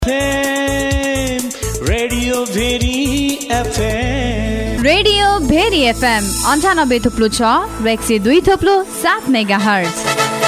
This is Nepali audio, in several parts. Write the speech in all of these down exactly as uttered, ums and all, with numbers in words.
Radio Bheri FM radio Bheri FM अन्ठानब्बे थुप्लो छ र एक सय दुई थुप्लो सात मेगा हर्ज।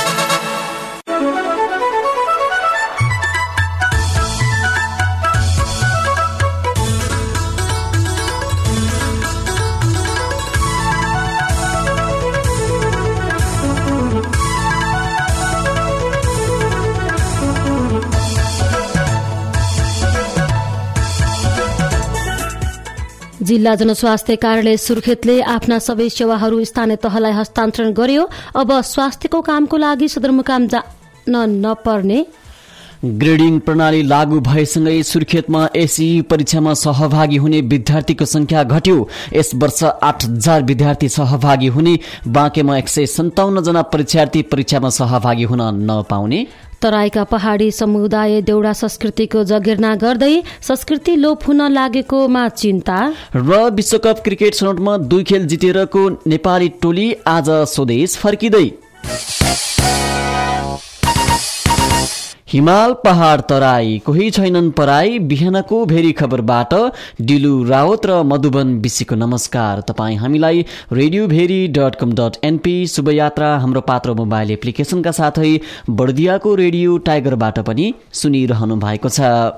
जिल्ला जनस्वास्थ्य कार्यालय सुर्खेतले आफ्ना सबै सेवाहरू स्थानीय तहलाई हस्तान्तरण गर्यो। अब स्वास्थ्यको कामको लागि सदरमुकाम जान नपर्ने। ग्रेडिङ प्रणाली लागू भएसँगै सुर्खेतमा एसई परीक्षामा सहभागी हुने विद्यार्थीको संख्या घट्यो। यस वर्ष आठ हजार विद्यार्थी सहभागी हुने, बाँकेमा एक सय सन्ताउन्न जना परीक्षार्थी परीक्षामा सहभागी हुन नपाउने। तराईका पहाडी समुदाय देउडा संस्कृतिको जगेर्ना गर्दै संस्कृति लोप हुन लागेकोमा चिन्ता। र विश्वकप क्रिकेट छनौटमा दुई खेल जितेरको नेपाली टोली आज स्वदेश फर्किँदै। हिमाल पहाड तराई कोही छैनन् पराई, बिहानको भेरी खबरबाट डिलु रावत र मधुबन बिसीको नमस्कार। तपाईँ हामीलाई radio Bheri dot com dot NP शुभयात्रा हाम्रो पात्र मोबाइल एप्लिकेसनका साथै बर्दियाको रेडियो टाइगरबाट पनि सुनिरहनु भएको छ।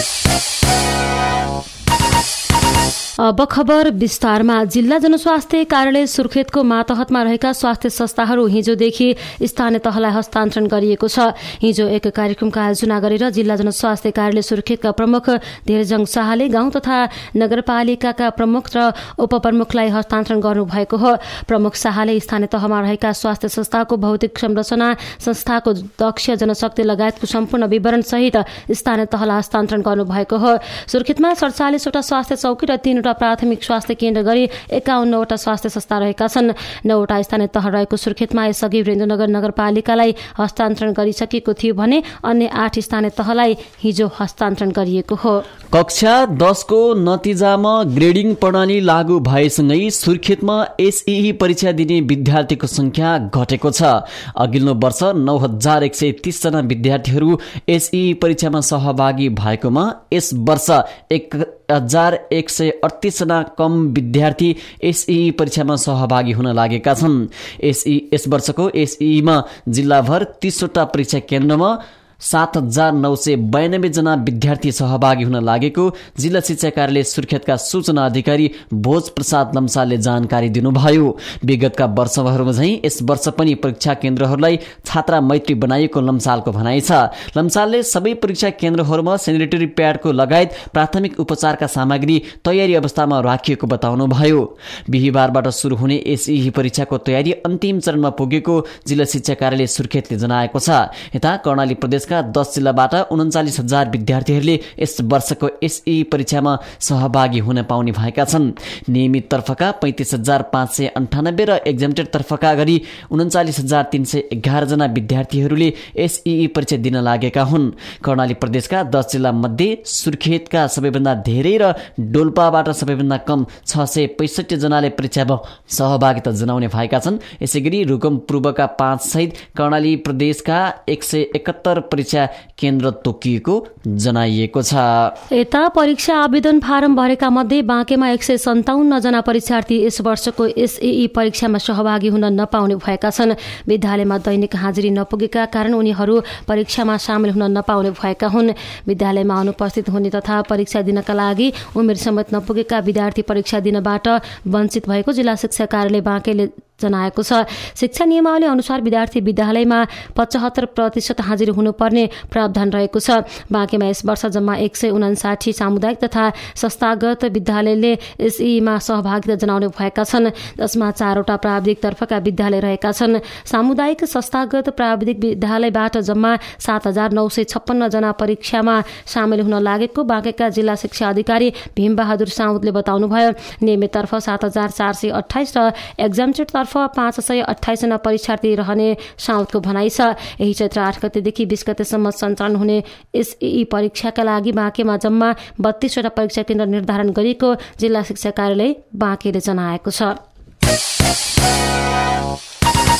अब खबर विस्तारमा। जिल्ला जनस्वास्थ्य कार्यालय सुर्खेतको मातहतमा रहेका स्वास्थ्य संस्थाहरू हिजोदेखि स्थानीय तहलाई हस्तान्तरण गरिएको छ। हिजो एक कार्यक्रमको आयोजना गरेर जिल्ला जनस्वास्थ्य कार्यालय सुर्खेतका प्रमुख धेरजङ शाहले गाउँ तथा नगरपालिकाका प्रमुख र उपप्रमुखलाई हस्तान्तरण गर्नुभएको हो। प्रमुख शाहले स्थानीय तहमा रहेका स्वास्थ्य संस्थाको भौतिक संरचना, संस्थाको दक्ष जनशक्ति लगायतको सम्पूर्ण विवरण सहित स्थानीय तहलाई हस्तान्तरण गर्नुभएको हो। सुर्खेतमा सडचालिसवटा स्वास्थ्य चौकी र तीनवटा प्राथमिक स्वास्थ्य केन्द्र गरी एकाउन्नवटा स्वास्थ्य संस्था रहेका छन्। नौवटा स्थानीय तह रहेको सुर्खेतमा यसअघि वीरेन्द्रनगर नगरपालिकालाई हस्तान्तरण गरिसकेको थियो भने अन्य आठ स्थानीय तहलाई हिजो हस्तान्तरण गरिएको हो। कक्षा दसको नतिजामा ग्रेडिङ प्रणाली लागू भएसँगै सुर्खेतमा एसई परीक्षा दिने विद्यार्थीको संख्या घटेको छ। अघिल्लो वर्ष नौ हजार एक सय तीस जना विद्यार्थीहरू एसई परीक्षामा सहभागी भएकोमा यस वर्ष एक हजार एक सय अडतिस जना कम विद्यार्थी एसई परीक्षामा सहभागी हुन लागेका छन्। एसई यस वर्षको एसईमा जिल्लाभर तीसवटा परीक्षा केन्द्रमा सात हजार नौ सय बयानब्बे जना विद्यार्थी सहभागी हुन लागेको जिल्ला शिक्षा कार्यालय सुर्खेतका सूचना अधिकारी भोज प्रसाद लम्सालले जानकारी दिनुभयो। विगतका वर्षहरूमा झैं यस वर्ष पनि परीक्षा केन्द्रहरूलाई छात्रा मैत्री बनाइएको लम्सालको भनाइ छ। लम्सालले सबै परीक्षा केन्द्रहरूमा सेनिटरी प्याडको लगायत प्राथमिक उपचारका सामग्री तयारी अवस्थामा राखिएको बताउनुभयो। बिहिबारबाट सुरु हुने एसई परीक्षाको तयारी अन्तिम चरणमा पुगेको जिल्ला शिक्षा कार्यालय सुर्खेतले जनाएको छ। यता कर्णाली प्रदेश दस जिल्लाबाट उन्चालिस हजार विद्यार्थीहरूले यस वर्षको एसई परीक्षामा सहभागी हुन पाउने भएका छन्। नियमित तर्फका पैंतिस हजार पाँच सय अन्ठानब्बे र एक्जामटेड तर्फका गरी उन्चालिस हजार तीन सय एघार जना विद्यार्थीहरूले एसई परीक्षा दिन लागेका हुन्। कर्णाली प्रदेशका दस जिल्ला मध्ये सुर्खेतका सबैभन्दा धेरै र डोल्पाबाट सबैभन्दा कम छ सय पैसठी जनाले परीक्षामा सहभागिता जनाउने भएका छन्। यसैगरी रुकुम पूर्वका पाँच सहित कर्णाली प्रदेशका एक सय एकहत्तर परीक्षा केन्द्र तोकिएको जनाइएको छ। यता परीक्षा आवेदन फारम भरेका मध्ये बाँकेमा एक सय सन्ताउन्न जना परीक्षार्थी यस वर्षको एसई परीक्षामा सहभागी हुन नपाउने भएका छन्। विद्यालयमा दैनिक हाजिरी नपुगेका कारण उनीहरू परीक्षामा सामेल हुन नपाउने भएका हुन्। विद्यालयमा अनुपस्थित हुने तथा परीक्षा दिनका लागि उमेर समेत नपुगेका विद्यार्थी परीक्षा दिनबाट वञ्चित भएको जिल्ला शिक्षा कार्यालय बाँकेले जनाएको छ। शिक्षा नियमावली अनुसार विद्यार्थी विद्यालयमा पचहत्तर प्रतिशत हाजिरी हुनुपर्ने प्रावधान रहेको छ। बाँकेमा यस वर्ष जम्मा एक सय उनासाठी सामुदायिक तथा संस्थागत विद्यालयले एसईमा सहभागिता जनाउने भएका छन्, जसमा चारवटा प्राविधिक तर्फका विद्यालय रहेका छन्। सामुदायिक संस्थागत प्राविधिक विद्यालयबाट जम्मा सात हजार नौ सय छप्पन्न जना परीक्षामा सामेल हुन लागेको बाँकेका जिल्ला शिक्षा अधिकारी भीमबहादुर साउदले बताउनुभयो। नियमित तर्फ सात हजार चार सय अठाइस र एक्जामटेड तर्फ पाँच सय अठाइस जना परीक्षार्थी रहने साउदको भनाइ छ। यही चैत्र आठ गतेदेखि बीस गतेसम्म सञ्चालन हुने एसई परीक्षाका लागि बाँकेमा जम्मा बत्तीसवटा परीक्षा केन्द्र निर्धारण गरिएको जिल्ला शिक्षा कार्यालय बाँकेले जनाएको छ।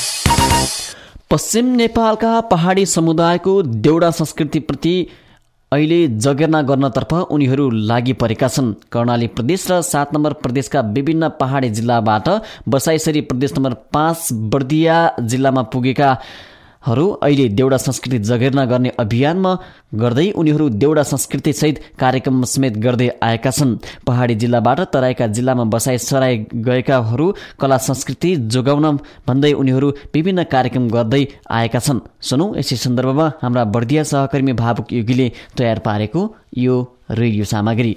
पश्चिम नेपालका पहाडी समुदायको देउडा संस्कृतिप्रति अहिले जगेर्ना गर्नतर्फ उनीहरू लागि परेका छन्। कर्णाली प्रदेश र सात नम्बर प्रदेशका विभिन्न पहाडी जिल्लाबाट बसाइसरी प्रदेश नम्बर पाँच बर्दिया जिल्लामा पुगेका हरू अहिले देउडा संस्कृति जगेर्ना गर्ने अभियानमा गर्दै उनीहरू देउडा संस्कृति सहित कार्यक्रम समेत गर्दै आएका छन्। पहाडी जिल्लाबाट तराईका जिल्लामा बसाइ सराई गएकाहरू कला संस्कृति जोगाउन भन्दै उनीहरू विभिन्न कार्यक्रम गर्दै आएका छन्। सुनौ यसै सन्दर्भमा हाम्रा बर्दिया सहकर्मी भावुक योगीले तयार पारेको यो रेडियो सामग्री।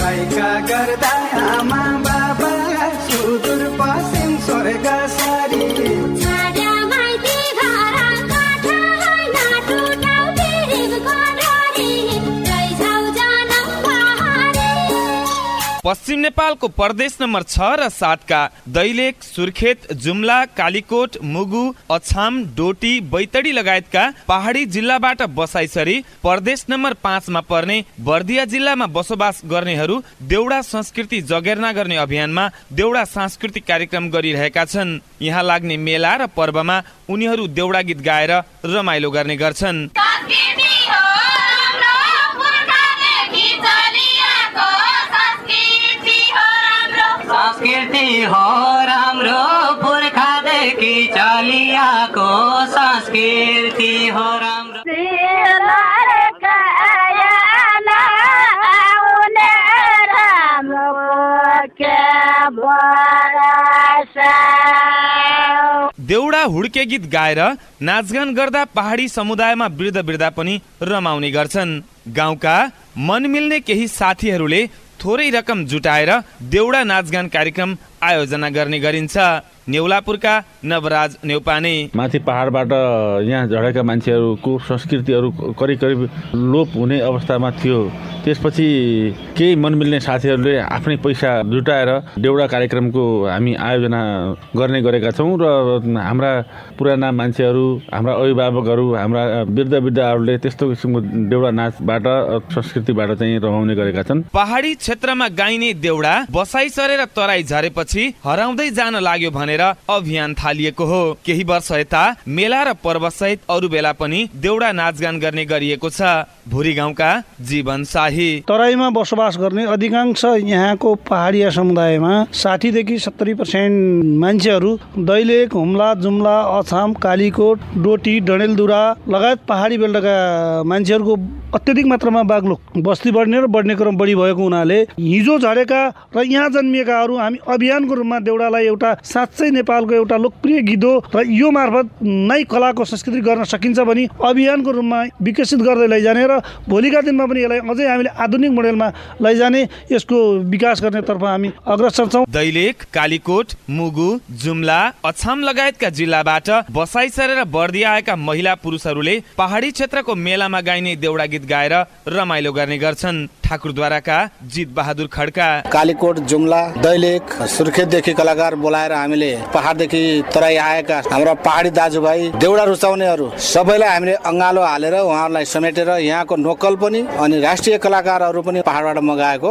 पश्चिम नेपालको प्रदेश नम्बर छ र सातका दैलेख, सुर्खेत, जुम्ला, कालीकोट, मुगु, अछाम, डोटी, बैतडी लगायतका पहाडी जिल्लाबाट बसाइसरी प्रदेश नम्बर पाँचमा पर्ने बर्दिया जिल्लामा बसोबास गर्नेहरू देउडा संस्कृति जगेर्ना गर्ने अभियानमा देउडा सांस्कृतिक कार्यक्रम गरिरहेका छन्। यहाँ लाग्ने मेला र पर्वमा उनीहरू देउडा गीत गाएर रमाइलो गर्ने गर्छन्। संस्कृति हो राम्रो पुर्खादेखि चलिआएको संस्कृति हो राम्रो। देउडा हुड्के गीत गाएर नाचगान गर्दा पहाडी समुदायमा वृद्ध वृद्धा पनि रमाउने गर्छन्। गाउँका मन मिल्ने केही साथीहरूले थोरै रकम जुटाएर देउडा नाचगान कार्यक्रम आयोजना गर्ने गरिन्छ। नेउलापुरका नवराज नेउपाने माथि पहाडबाट यहाँ झरेका मान्छेहरूको संस्कृतिहरू करिब करिब लोप हुने अवस्थामा थियो। त्यसपछि केही मन मिल्ने साथीहरूले आफ्नै पैसा जुटाएर देउडा कार्यक्रमको हामी आयोजना गर्ने गरेका छौँ र हाम्रा पुराना मान्छेहरू, हाम्रा अभिभावकहरू, हाम्रा वृद्ध वृद्धाहरूले त्यस्तो किसिमको देउडा नाचबाट संस्कृतिबाट चाहिँ रमाउने गरेका छन्। पहाडी क्षेत्रमा गाइने देउडा बसाइ सरेर तराई झरेपछि हराउँदै जान लाग्यो भनेर अभियान थालिएको हो। केही वर्ष यता मेला र पर्व सहित अरू बेला पनि देउडा नाचगान गर्ने गरिएको छ। भुरी गाउँका जीवन शाही तराईमा बसोबास गर्ने अधिकांश यहाँको पहाडिया समुदायमा साठी देखि सत्तरी पर्सेन्ट मान्छेहरू दैलेख, हुम्ला, जुम्ला, अछाम, कालीकोट, डोटी, डडेलधुरा लगायत पहाडी बेल्टका मान्छेहरूको अत्यधिक मात्रामा बागलुक बस्ती बढ्ने र बढ्ने क्रम बढी भएको हुनाले हिजो झरेका र यहाँ जन्मिएकाहरू हामी अभियानको रूपमा देउडालाई एउटा साँच्चै नेपालको एउटा लोकप्रिय गीत हो र यो मार्फत नै कलाको संस्कृति गर्न सकिन्छ भनी अभियानको रूपमा विकसित गर्दै लैजाने र भोलिका दिनमा पनि यसलाई अझै हामीले आधुनिक मोडेलमा लैजाने, यसको विकास गर्नेतर्फ हामी अग्रसर छौँ। दैलेख, कालीकोट, मुगु, जुम्ला, अछाम लगायतका जिल्लाबाट बसाइ सरेर बर्दिया आएका महिला पुरुषहरूले पहाडी क्षेत्रको मेलामा गाइने देउडा गीत गाएर रमाइलो गर्ने गर्छन्। ठाकुरद्वाराका जित बहादुर खड्का कालीकोट, जुम्ला, दैलेख, सुर्खेतदेखि कलाकार बोलाएर हामीले पहाडदेखि तराई आएका हाम्रा पहाडी दाजुभाइ देउडा रुचाउनेहरू सबैलाई हामीले अङ्गालो हालेर उहाँहरूलाई समेटेर यहाँको नोकल पनि अनि राष्ट्रिय कलाकारहरू पनि पहाडबाट मगाएको।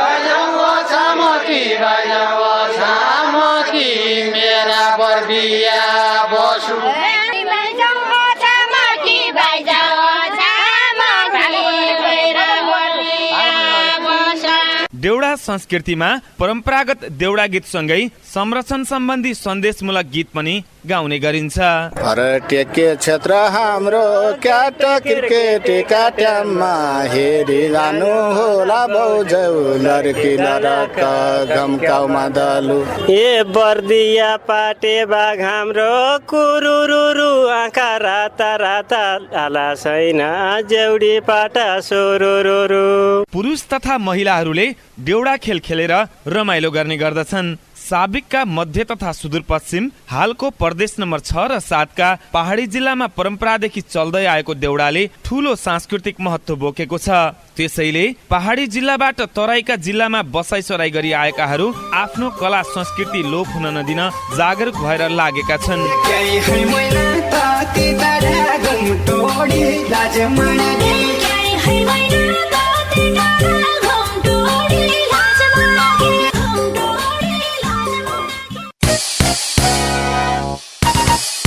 देउडा संस्कृतिमा परम्परागत देउडा गीत सँगै संरक्षण सम्बन्धी सन्देशमूलक गीत पनि गाउने गरिन्छ। पर्यटकीय क्षेत्र हाम्रो क्याट क्रिकेट काट्यामा हेरिरहनु होला बौजौ लड्की लडक गमकाउमा दलु ए बर्दिया पाटे बाघ हाम्रो कुरुरुरु आँखा राता राता आला छैन जेउडी पाटा सुरुरुरु। पुरुष तथा महिलाहरूले देउडा खेल खेलेर रमाइलो गर्ने गर्दछन्। साबिकका मध्य तथा सुदूरपश्चिम हालको प्रदेश नम्बर छ र सातका पहाडी जिल्लामा परम्परादेखि चल्दै आएको देउडाले ठूलो सांस्कृतिक महत्व बोकेको छ। त्यसैले पहाडी जिल्लाबाट तराईका जिल्लामा बसाइसराई गरी आएकाहरू आफ्नो कला संस्कृति लोप हुन नदिन जागरुक भएर लागेका छन्।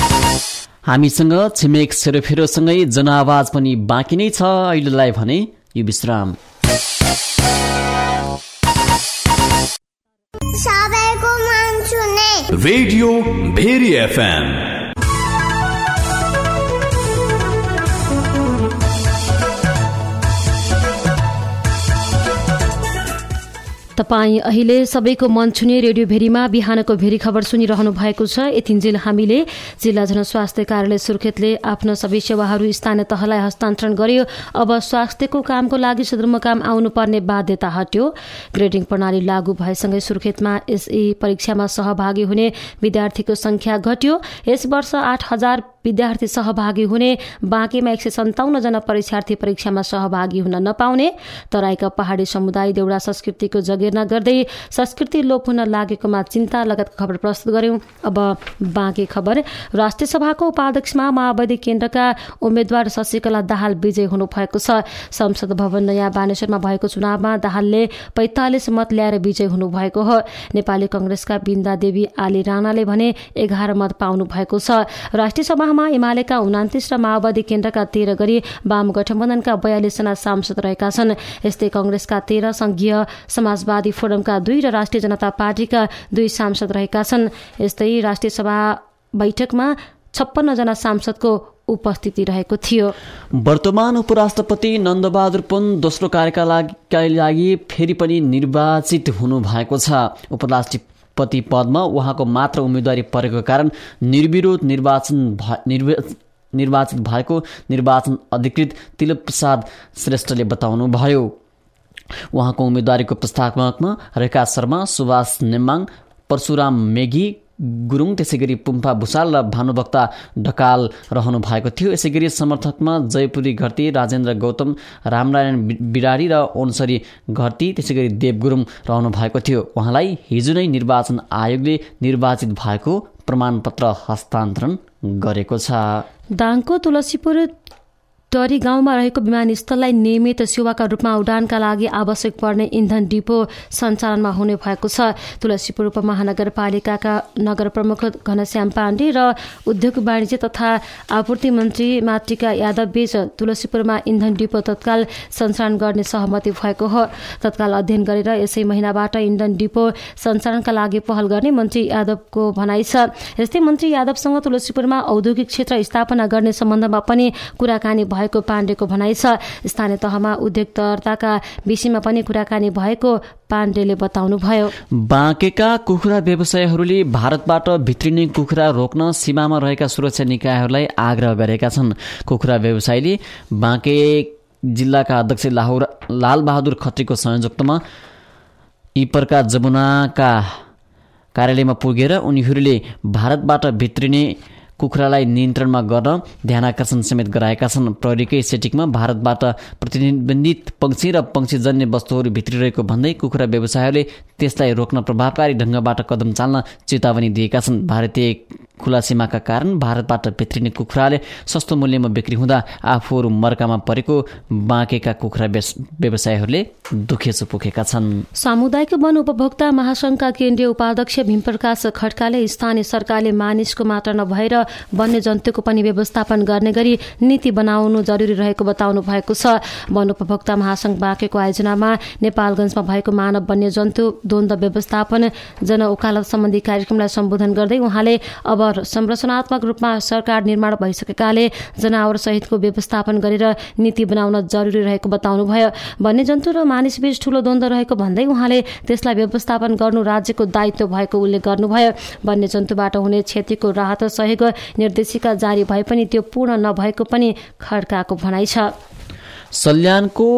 हामीसँग छिमेक सेरोफेरोसँगै जनआवाज पनि बाँकी नै छ। अहिलेलाई भने यो विश्राम। सबैको मन सुने रेडियो भेरी एफएम। तपाईँ अहिले सबैको मन छुने रेडियो भेरीमा बिहानको भेरी खबर सुनिरहनु भएको छ। यतिन्जेल हामीले जिल्ला जनस्वास्थ्य कार्यालय सुर्खेतले आफ्नो सबै सेवाहरू स्थानीय तहलाई हस्तान्तरण गर्यो। अब स्वास्थ्यको कामको लागि सदरमुकाम आउनुपर्ने बाध्यता हट्यो। ग्रेडिङ प्रणाली लागू भएसँगै सुर्खेतमा एसई परीक्षामा सहभागी हुने विद्यार्थीको संख्या घट्यो। यस वर्ष आठ हजार विद्यार्थी सहभागी हुने बाँकेमा एक सय सन्ताउन्न जना परीक्षार्थी परीक्षामा सहभागी हुन नपाउने। तराईका पहाडी समुदाय देउडा संस्कृतिको जगेर्ना गर्दै संस्कृति लोप हुन लागेकोमा चिन्ता लगायतको खबर प्रस्तुत गर्यौं। अब बाँके खबर। राष्ट्रिय सभाको उपाध्यक्षमा माओवादी केन्द्रका उम्मेद्वार शशिकला दाहाल विजय हुनुभएको छ। संसद भवन नयाँ बानेश्वरमा भएको चुनावमा दाहालले पैंतालिस मत ल्याएर विजय हुनुभएको हो। नेपाली कंग्रेसका बिन्दा देवी आली राणाले भने एघार मत पाउनु भएको छ। राष्ट्रिय सभा एमालेका उनातिस र माओवादी केन्द्रका तेह्र गरी वाम गठबन्धनका बयालिस जना सांसद रहेका छन्। यस्तै कंग्रेसका तेह्र, संघीय समाजवादी फोरमका दुई र राष्ट्रिय जनता पार्टीका दुई सांसद रहेका छन्। यस्तै राष्ट्रिय सभा बैठकमा छप्पन्न जना सांसदको उपस्थिति रहेको थियो। वर्तमान उपराष्ट्रपति नन्दबहादुर पुन दोस्रो कार्यकालका लागि फेरि पनि निर्वाचित हुनु भएको छ। उपराष्ट्रपति पति पदमा उहाँको मात्र उम्मेदवारी परेको कारण निर्विरोध निर्वाचन निर्वाचित भएको निर्वाचन अधिकृत तिलक प्रसाद श्रेष्ठले बताउनुभयो। उहाँको उम्मेदवारीको प्रस्तावमा रेखा शर्मा, सुभाष नेमाङ, परशुराम मेघी गुरुङ, त्यसै गरी पुम्पा भूषाल र भानुभक्ता ढकाल रहनु भएको थियो। यसै गरी समर्थकमा जयपुरी घरती, राजेन्द्र गौतम, रामनारायण बिराडी र ओन्सरी घरती, त्यसै गरी देव गुरुङ रहनु भएको थियो। उहाँलाई हिजो नै निर्वाचन आयोगले निर्वाचित भएको प्रमाणपत्र हस्तान्तरण गरेको छ। दाङको तुलसीपुर टरी गाउँमा रहेको विमानस्थललाई नियमित सेवाका रूपमा उडानका लागि आवश्यक पर्ने इन्धन डिपो सञ्चालनमा हुने भएको छ। तुलसीपुर उपमहानगरपालिकाका नगर प्रमुख घनश्याम पाण्डे र उद्योग वाणिज्य तथा आपूर्ति मन्त्री मातृका यादव बीच तुलसीपुरमा इन्धन डिपो तत्काल सञ्चालन गर्ने सहमति भएको हो। तत्काल अध्ययन गरेर यसै महिनाबाट इन्धन डिपो सञ्चालनका लागि पहल गर्ने मन्त्री यादवको भनाइ छ। यस्तै मन्त्री यादवसँग तुलसीपुरमा औद्योगिक क्षेत्र स्थापना गर्ने सम्बन्धमा पनि कुराकानी भएको पाण्डेको भनाइ छ। स्थानीय तहमा उद्योगकर्ताका विषयमा पनि कुराकानी भएको पाण्डेले बताउनुभयो। बाँकेका कुखुरा व्यवसायीहरूले भारतबाट भित्रिने कुखुरा रोक्न सीमामा रहेका सुरक्षा निकायहरूलाई आग्रह गरेका छन्। कुखुरा व्यवसायीले बाँके जिल्लाका अध्यक्ष लाहुर लालबहादुर खत्रीको संयोजकतामा इपरका जमुनाका कार्यालयमा पुगेर उनीहरूले भारतबाट भित्रिने कुखुरालाई नियन्त्रणमा गर्न ध्यानाकर्षण समेत गराएका छन्। प्रहरीकै सेटिङमा भारतबाट प्रतिबन्धित पक्षी र पक्षीजन्य वस्तुहरू भित्रिरहेको भन्दै कुखुरा व्यवसायीहरूले त्यसलाई रोक्न प्रभावकारी ढङ्गबाट कदम चाल्न चेतावनी दिएका छन्। भारतीय खुला सीमाका कारण भारतबाट भित्रिने कुखुराले सस्तो मूल्यमा बिक्री हुँदा आफूहरू मर्कामा परेको बाँकेका कुखुरा व्यवसायीहरूले दुखेसो पोखेका छन्। सामुदायिक वन उपभोक्ता महासंघका केन्द्रीय उपाध्यक्ष भीमप्रकाश खड्काले स्थानीय सरकारले मानिसको मात्र नभएर वन्य जन्तुको पनि व्यवस्थापन गर्ने गरी नीति बनाउनु जरुरी रहेको बताउनु भएको छ। वन उपभोक्ता महासंघ बाँकेको आयोजनामा नेपालगञ्जमा भएको मानव वन्य जन्तु द्वन्द्व व्यवस्थापन जन ओकालत सम्बन्धी कार्यक्रमलाई सम्बोधन गर्दै उहाँले अब संरचनात्मक रूपमा सरकार निर्माण भइसकेकाले जनावर सहितको व्यवस्थापन गरेर नीति बनाउन जरुरी रहेको बताउनुभयो। वन्यजन्तु र मानिसबीच ठूलो द्वन्द्व रहेको भन्दै उहाँले त्यसलाई व्यवस्थापन गर्नु राज्यको दायित्व भएको उल्लेख गर्नुभयो। वन्यजन्तुबाट हुने क्षतिको राहत सहयोग निर्देशिका जारी भए पनि त्यो पूर्ण नभएको पनि खड्काको भनाइ छ। सल्यानको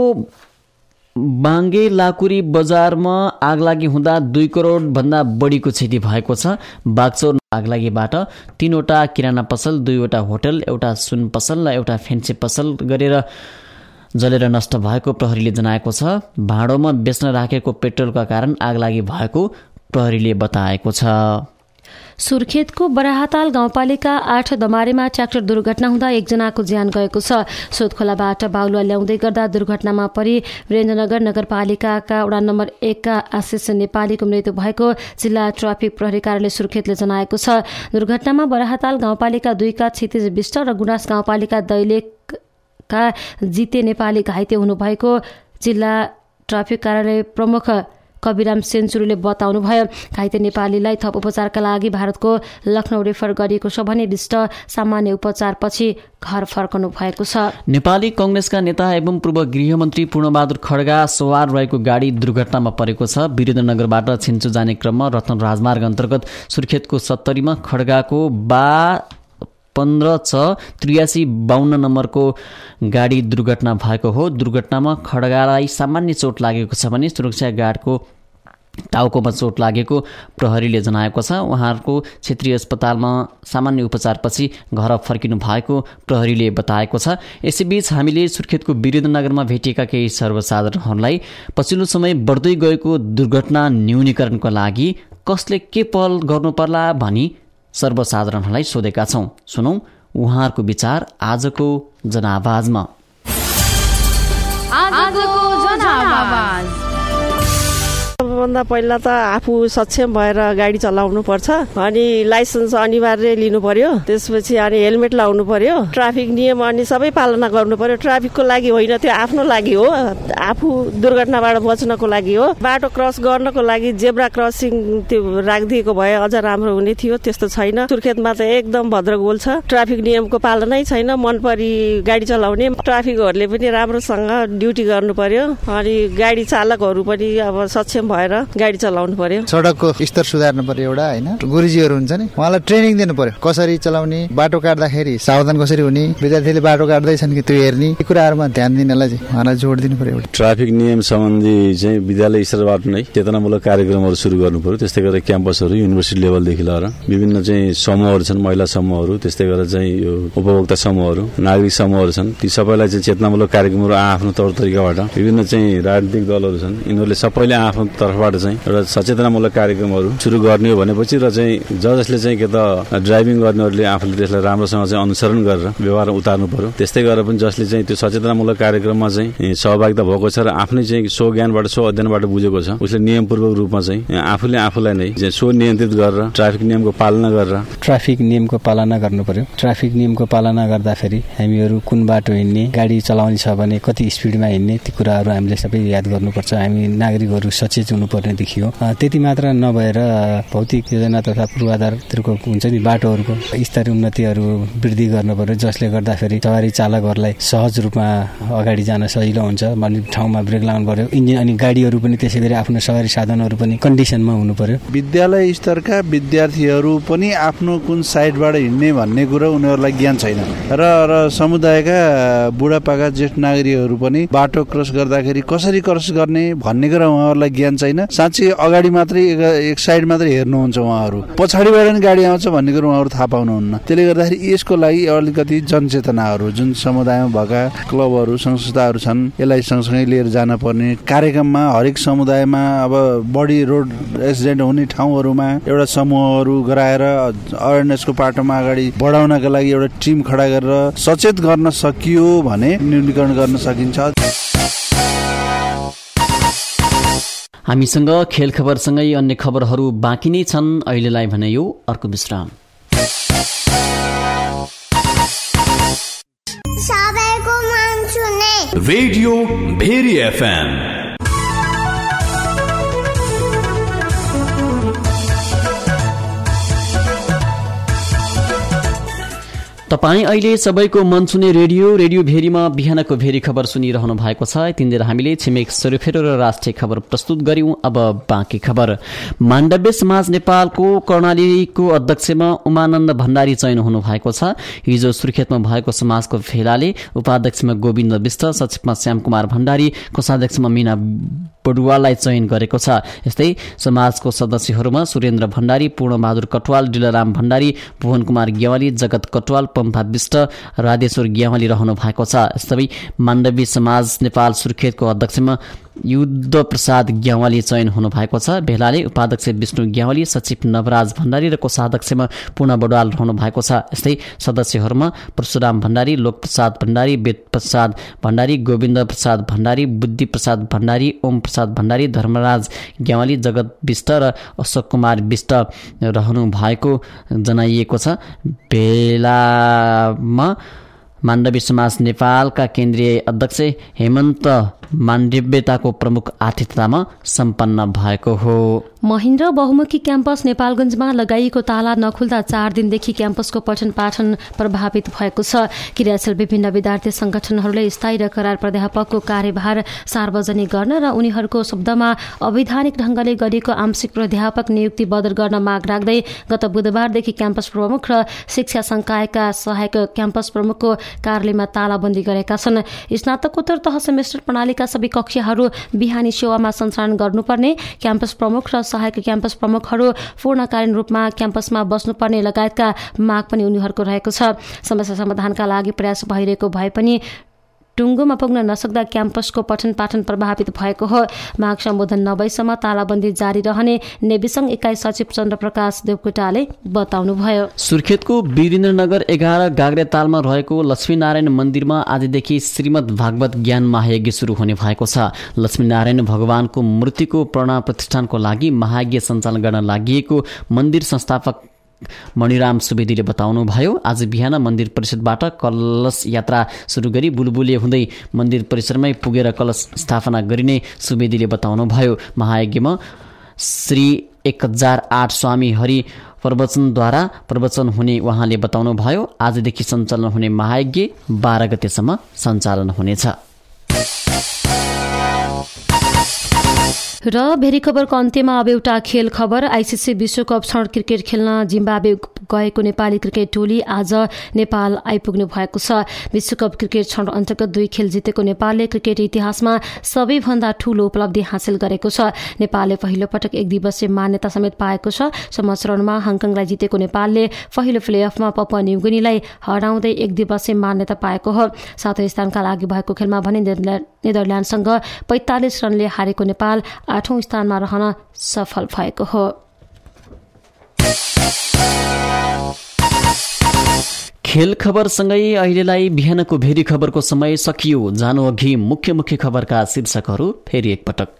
बाङ्गे लाकुरी बजारमा आगलागी हुँदा दुई करोड भन्दा बढीको क्षति भएको छ। बागचौर आगलागीबाट तीनवटा किराना पसल, दुईवटा होटल, एउटा सुन पसल र एउटा फेन्सी पसल गरेर जलेर नष्ट भएको प्रहरीले जनाएको छ। भाँडोमा बेच्न राखेको पेट्रोलका कारण आगलागी भएको प्रहरीले बताएको छ। सुर्खेतको बराहाताल गाउँपालिका आठ दमारेमा ट्र्याक्टर दुर्घटना हुँदा एकजनाको ज्यान गएको छ। सोधखोलाबाट बालुवा ल्याउँदै गर्दा दुर्घटनामा परि वीरेन्द्रनगर नगरपालिकाका वडा नम्बर एकका आशिष नेपालीको मृत्यु भएको जिल्ला ट्राफिक प्रहरी कार्यालय सुर्खेतले जनाएको छ। दुर्घटनामा बराहाताल गाउँपालिका दुईका क्षितिज विष्ट र गुनास गाउँपालिका दैलेख का जिते नेपाली घाइते हुनुभएको जिल्ला ट्राफिक कार्यालय प्रमुख कविराम सेन्चुरीले बताउनुभयो। घाइते नेपालीलाई थप उपचारका लागि भारतको लखनऊ रेफर गरिएको छ भने विष्ट सामान्य उपचारपछि घर फर्कनु भएको छ। नेपाली कांग्रेसका नेता एवं पूर्व गृहमन्त्री पूर्णबहादुर खड्गा सवार रहेको गाडी दुर्घटनामा परेको छ। वीरेन्द्रनगरबाट छिन्चु जाने क्रममा रतन राजमार्ग अन्तर्गत सुर्खेतको सत्तरीमा खड्गाको बा पन्ध्र छ त्रियासी बाहन्न नम्बरको गाडी दुर्घटना भएको हो। दुर्घटनामा खड्गालाई सामान्य चोट लागेको छ भने सुरक्षा गार्डको टाउकोमा चोट लागेको प्रहरीले जनाएको छ। उहाँहरूको क्षेत्रीय अस्पतालमा सामान्य उपचारपछि घर फर्किनु भएको प्रहरीले बताएको छ। यसैबीच हामीले सुर्खेतको वीरेन्द्रनगरमा भेटिएका केही सर्वसाधारणहरूलाई पछिल्लो समय बढ्दै गएको दुर्घटना न्यूनीकरणको लागि कसले के पहल गर्नुपर्ला भनी सर्वसाधारणहरूलाई सोधेका छौं। सुनौ उहाँहरूको विचार आजको जनआवाजमा। आजको जनआवाज सबभन्दा पहिला त आफू सक्षम भएर गाडी चलाउनु पर्छ अनि लाइसेन्स अनिवार्य लिनु पर्यो। त्यसपछि अनि हेलमेट लाउनु पर्यो। ट्राफिक नियम अनि सबै पालना गर्नु पर्यो। ट्राफिकको लागि होइन, त्यो आफ्नो लागि हो, आफू दुर्घटनाबाट बच्नको लागि हो। बाटो क्रस गर्नको लागि जेब्रा क्रसिङ त्यो राखिदिएको भए अझ राम्रो हुने थियो, त्यस्तो छैन। सुर्खेतमा त एकदम भद्रगोल छ, ट्राफिक नियमको पालनै छैन। मनपरी गाडी चलाउने ट्राफिकहरूले पनि राम्रोसँग ड्युटी गर्नु पर्यो अनि गाडी चालकहरू पनि अब सक्षम भएर गाडी चलाउनु पर्यो। सडकको स्तर सुधार्नु पर्यो एउटा हैन। गुरुजीहरू हुन्छ नि, उहाँलाई ट्रेनिङ दिनु पर्यो, कसरी चलाउने, बाटो काट्दाखेरि सावधान कसरी हुने, विद्यार्थीले बाटो काट्दैछन् कि त्यो हेर्ने, यी कुराहरुमा ध्यान दिनलाई चाहिँ उहाँलाई जोड दिनु पर्यो। ट्राफिक नियम सम्बन्धी चाहिँ विद्यालय स्तरबाट नै चेतनामूलक कार्यक्रमहरू सुरु गर्नु पर्यो। त्यस्तै गरेर क्याम्पसहरू युनिभर्सिटी लेभलदेखि लिएर विभिन्न चाहिँ समूहहरू छन्, महिला समूहहरू, त्यस्तै गरेर चाहिँ यो उपभोक्ता समूहहरू, नागरिक समूहहरू छन्, ती सबैलाई चाहिँ चेतनामूलक कार्यक्रमहरू आफ्नो तौर तरिकाबाट विभिन्न चाहिँ राजनीतिक दलहरू छन्, यिनीहरूले सबैले आफ्नो तर्फबाट चाहिँ एउटा सचेतनामूलक कार्यक्रमहरू सुरु गर्ने हो भनेपछि र चाहिँ ज जसले चाहिँ के त ड्राइभिङ गर्नेहरूले आफूले त्यसलाई राम्रोसँग चाहिँ अनुसरण गरेर व्यवहार उतार्नु पर्यो। त्यस्तै गरेर पनि जसले चाहिँ त्यो सचेतनामूलक कार्यक्रममा चाहिँ सहभागिता भएको छ र आफ्नै चाहिँ सो ज्ञानबाट सो अध्ययनबाट बुझेको छ, उसले नियमपूर्वक रूपमा चाहिँ आफूले आफूलाई नै सो नियन्त्रित गरेर ट्राफिक नियमको पालना गरेर ट्राफिक नियमको पालना गर्नु पर्यो। ट्राफिक नियमको पालना गर्दाखेरि हामीहरू कुन बाटो हिँड्ने, गाडी चलाउने छ भने कति स्पिडमा हिँड्ने, ती कुराहरू हामीले सबै याद गर्नुपर्छ। हामी नागरिकहरू सचेत हुनुपर्ने देखियो। त्यति मात्र नभएर भौतिक योजना तथा पूर्वाधारतिरको हुन्छ नि बाटोहरूको स्तरीय उन्नतिहरू वृद्धि गर्नु पर्यो, जसले गर्दाखेरि सवारी चालकहरूलाई सहज रूपमा अगाडि जान सजिलो हुन्छ भन्ने ठाउँमा ब्रेक लगाउनु पर्यो। इन्जिन अनि गाडीहरू पनि त्यसै गरी आफ्नो सवारी साधनहरू पनि कन्डिसनमा हुनु पर्यो। विद्यालय स्तरका विद्यार्थीहरू पनि आफ्नो कुन साइडबाट हिँड्ने भन्ने कुरो उनीहरूलाई ज्ञान छैन र र समुदायका बुढापाका ज्येष्ठ नागरिकहरू पनि बाटो क्रस गर्दाखेरि कसरी क्रस गर्ने भन्ने कुरा उहाँहरूलाई ज्ञान छैन। साँच्चै अगाडि मात्रै एक साइड मात्रै हेर्नुहुन्छ उहाँहरू, पछाडिबाट नि गाडी आउँछ भन्ने कुरो उहाँहरू थाहा पाउनुहुन्न। त्यसले गर्दाखेरि यसको लागि अलिकति जनचेतनाहरू जुन समुदायमा भएका क्लबहरू संस्थाहरू छन् यसलाई सँगसँगै लिएर जान पर्ने। कार्यक्रममा हरेक समुदायमा अब बढी रोड एक्सिडेन्ट हुने ठाउँहरूमा एउटा समूहहरू गराएर अवेरनेसको पाटोमा अगाडि बढाउनका लागि एउटा टिम खडा गरेर सचेत गर्न सकियो भने न्यूनीकरण गर्न सकिन्छ। हामीसँग खेल खबरसँगै अन्य खबरहरू बाँकी नै छन्। अहिलेलाई भने यो अर्को विश्राम। सबैको मन सुने रेडियो भेरी एफएम। तपाईँ अहिले सबैको मन सुने रेडियो रेडियो भेरीमा बिहानको भेरी खबर सुनिरहनु भएको छ। यतिन्जेल हामीले छिमेक सोरेफेरो र राष्ट्रिय खबर प्रस्तुत गर्यौं। अब बाँकी खबर। माण्डव्य समाज नेपालको कर्णालीको अध्यक्षमा उमानन्द भण्डारी चयन हुनु भएको छ। हिजो सुर्खेतमा भएको समाजको भेलाले उपाध्यक्षमा गोविन्द विष्ट, सचिवमा श्यामकुमार भण्डारी, कोषाध्यक्षमा मीना बडुवाललाई चयन गरेको छ। यस्तै समाजको सदस्यहरूमा सुरेन्द्र भण्डारी, पूर्णबहादुर कटवाल, डिलराम भण्डारी, भुवन कुमार ग्यावाली, जगत कटवाल, पम्फा विष्ट, राधेश्वर ग्यावाली रहनु भएको छ। यस्तै माण्डवी समाज नेपाल सुर्खेतको अध्यक्षमा युद्ध प्रसाद ग्यावाली चयन हुनु भएको छ। भेलाले उपाध्यक्ष विष्णु ग्यावाली, सचिव नवराज भण्डारी र कोषाध्यक्षमा पूर्ण बडवाल रहनु भएको छ। यस्तै सदस्यहरूमा परशुराम भण्डारी, लोकप्रसाद भण्डारी, वेद प्रसाद भण्डारी, गोविन्द प्रसाद भण्डारी, बुद्धि प्रसाद भण्डारी, ओम प्रसाद भण्डारी, धर्मराज ग्यावाली, जगत विष्ट र अशोक कुमार विष्ट रहनु भएको जनाइएको छ। भेलामा माण्डवी समाज नेपालका केन्द्रीय अध्यक्ष हेमन्त माण्डव्यताको प्रमुख आतिथ्यतामा सम्पन्न भएको हो। महेन्द्र बहुमुखी क्याम्पस नेपालगञ्जमा लगाइएको ताला नखुल्दा चार दिनदेखि क्याम्पसको पठन पाठन प्रभावित भएको छ। क्रियाशील विभिन्न विद्यार्थी संगठनहरूले स्थायी र करार प्राध्यापकको कार्यभार सार्वजनिक गर्न र उनीहरूको शब्दमा अवैधानिक ढंगले गरिएको आंशिक प्राध्यापक नियुक्ति बदल गर्न माग राख्दै गत बुधबारदेखि क्याम्पस प्रमुख र शिक्षा संकायका सहायक क्याम्पस प्रमुखको कार्यालयमा तालाबन्दी गरेका छन्। स्नातकोत्तर तह सेमेस्टर प्रणालीका सबै कक्षाहरू बिहानी सेवामा सञ्चालन गर्नुपर्ने, क्याम्पस प्रमुख र सहायक क्याम्पस प्रमुखहरू पूर्णकालीन रूपमा क्याम्पसमा बस्नुपर्ने लगायतका माग पनि उनीहरूको रहेको छ। समस्या समाधानका लागि प्रयास भइरहेको भए पनि टुङ्गोमा पुग्न नसक्दा क्याम्पसको पठन पाठन प्रभावित भएको हो। माग सम्बोधन नभएसम्म तालाबन्दी जारी रहने नेविसंघ इकाइ सचिव चन्द्रप्रकाश देवकोटाले बताउनुभयो। सुर्खेतको वीरेन्द्रनगर एघार गाग्रेतालमा रहेको लक्ष्मीनारायण मन्दिरमा आजदेखि श्रीमद् भागवत ज्ञान महायज्ञ सुरु हुने भएको छ। लक्ष्मीनारायण भगवानको मूर्तिको प्रणाम प्रतिष्ठानको लागि महायज्ञ सञ्चालन गर्न लागि मन्दिर संस्थापक मणिराम सुवेदीले बताउनुभयो। आज बिहान मन्दिर परिसरबाट कलश यात्रा सुरु गरी बुलबुले हुँदै मन्दिर परिसरमै पुगेर कलश स्थापना गरिने सुवेदीले बताउनुभयो। महायज्ञमा श्री एक हजार आठ स्वामी हरि प्रवचनद्वारा प्रवचन हुने उहाँले बताउनुभयो। आजदेखि सञ्चालन हुने महायज्ञ बाह्र गतेसम्म सञ्चालन हुनेछ। र भेरी खबरको अन्त्यमा अब एउटा खेल खबर। आइसिसी विश्वकप छनौट क्रिकेट खेल्न जिम्बाब्वे गएको नेपाली क्रिकेट टोली आज नेपाल आइपुग्नु भएको छ। विश्वकप क्रिकेट छनौट अन्तर्गत दुई खेल जितेको नेपालले क्रिकेट इतिहासमा सबैभन्दा ठूलो उपलब्धि हासिल गरेको छ। नेपालले पहिलो पटक एक दिवसीय मान्यता समेत पाएको छ। समचरणमा हङकङलाई जितेको नेपालले पहिलो प्लेअफमा पपुवा न्युगिनीलाई हराउँदै एक दिवसीय मान्यता पाएको हो। सातौं स्थानका लागि भएको खेलमा भने नेदरल्यान्डसँग पैंतालिस रनले हारेको नेपाल आठौं स्थानमा रहन सफल भएको हो। खेल खबरसँगै अहिलेलाई बिहानको भेरी खबरको समय सकियो। जानु अघि मुख्य मुख्य खबरका शीर्षकहरू फेरि एकपटक।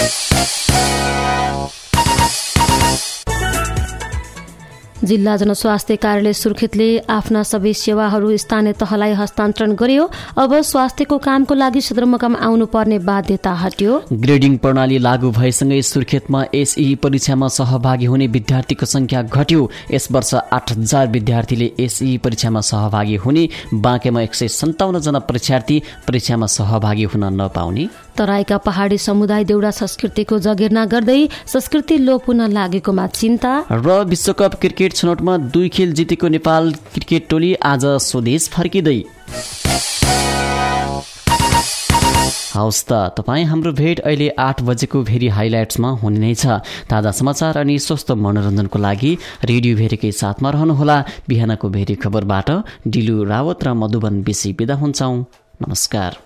जिल्ला जनस्वास्थ्य कार्यालय सुर्खेतले आफ्ना सबै सेवाहरू स्थानीय तहलाई हस्तान्तरण गर्यो। अब स्वास्थ्यको कामको लागि सदरमुकाम आउनुपर्ने बाध्यता हट्यो। ग्रेडिङ प्रणाली लागू भएसँगै सुर्खेतमा एसई परीक्षामा सहभागी हुने विद्यार्थीको संख्या घट्यो। यस वर्ष आठ हजार विद्यार्थीले एसई परीक्षामा सहभागी हुने, बाँकेमा एक सय सन्ताउन्न जना परीक्षार्थी परीक्षामा सहभागी हुन नपाउने। तराईका पहाडी समुदाय देउडा संस्कृतिको जगेर्ना गर्दै संस्कृति लोप हुन लागेकोमा चिन्ता। र विश्वकप क्रिकेट छनौटमा दुई खेल जितेको नेपाल क्रिकेट टोली आज स्वदेश फर्किँदै। हवस् त तपाईँ हाम्रो भेट अहिले आठ बजेको भेरी हाइलाइट्समा हुने नै छ। ताजा समाचार अनि स्वस्थ मनोरञ्जनको लागि रेडियो भेरीकै साथमा रहनुहोला। बिहानको भेरी खबरबाट डिलु रावत र मधुबन बेसी बिदा हुन्छौँ। नमस्कार।